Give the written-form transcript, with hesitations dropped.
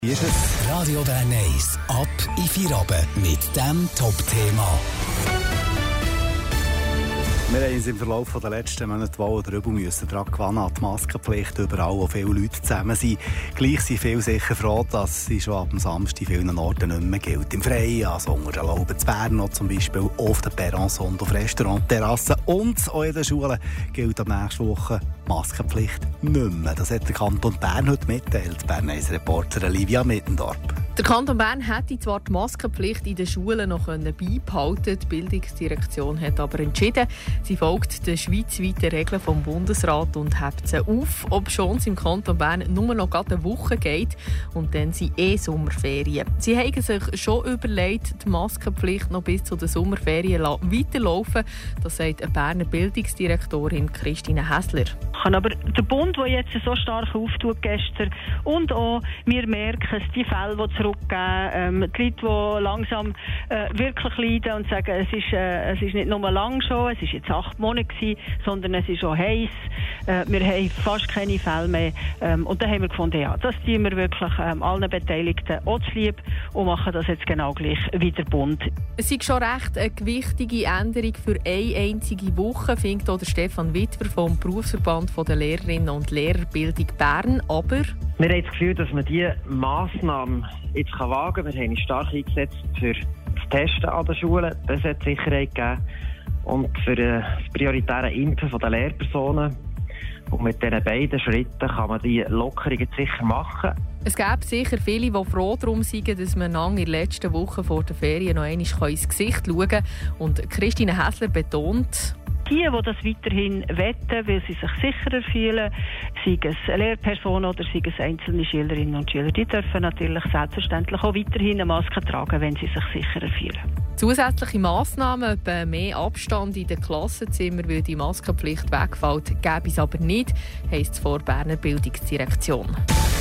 Wie ist es? Radio Bern 1, ab in Feierabend mit dem Top-Thema. Wir haben uns im Verlauf der letzten Monate wohl oder übel müssen daran gewöhnen, die Maskenpflicht überall, wo viele Leute zusammen sind. Gleich sind viele sicher froh, dass sie schon ab dem Samstag in vielen Orten nicht mehr gilt. Im Freien, also unter den Lauben zu Bern noch zum Beispiel, auf den Perrons und auf Restaurantterrassen und auch in den Schulen gilt ab nächster Woche Maskenpflicht nicht mehr. Das hat der Kanton Bern heute mitteilt. Bern 1 Reporter Olivia Mittendorf. Der Kanton Bern hätte zwar die Maskenpflicht in den Schulen noch beibehalten können, die Bildungsdirektion hat aber entschieden, sie folgt den schweizweiten Regeln vom Bundesrat und hebt sie auf, obschon es im Kanton Bern nur noch eine Woche geht und dann sind Sommerferien. Sie haben sich schon überlegt, die Maskenpflicht noch bis zu den Sommerferien weiterlaufen. Das sagt eine Berner Bildungsdirektorin Christine Häsler. Aber der Bund, der jetzt so stark auftut gestern, und auch wir merken es, die Fälle, die zurückgehen, die Leute, die langsam wirklich leiden und sagen, es ist nicht nur lang schon, es ist jetzt 8 Monate gewesen, sondern es ist auch heiß. Wir haben fast keine Fälle mehr. Und dann haben wir gefunden, ja, das tun wir wirklich allen Beteiligten auch zu lieb und machen das jetzt genau gleich wie der Bund. Es ist schon recht eine gewichtige Änderung für eine einzige Woche, findet auch der Stefan Witwer vom Berufsverband der Lehrerinnen und Lehrerbildung Bern. Aber wir haben das Gefühl, dass man diese Massnahme jetzt wagen kann. Wir haben uns stark eingesetzt für das Testen an den Schulen. Das hat Sicherheit gegeben. Und für das prioritäre Impfen der Lehrpersonen. Und mit diesen beiden Schritten kann man die Lockerungen sicher machen. Es gäbe sicher viele, die froh darum sind, dass man in der letzten Woche vor der Ferien noch einmal ins Gesicht schauen kann. Und Christine Häsler betont, die das weiterhin wetten, weil sie sich sicherer fühlen, sei es Lehrpersonen oder sei es einzelne Schülerinnen und Schüler, die dürfen natürlich selbstverständlich auch weiterhin eine Maske tragen, wenn sie sich sicherer fühlen. Zusätzliche Massnahmen, etwa mehr Abstand in den Klassenzimmern, weil die Maskenpflicht wegfällt, gäbe es aber nicht, heisst es vor Berner Bildungsdirektion.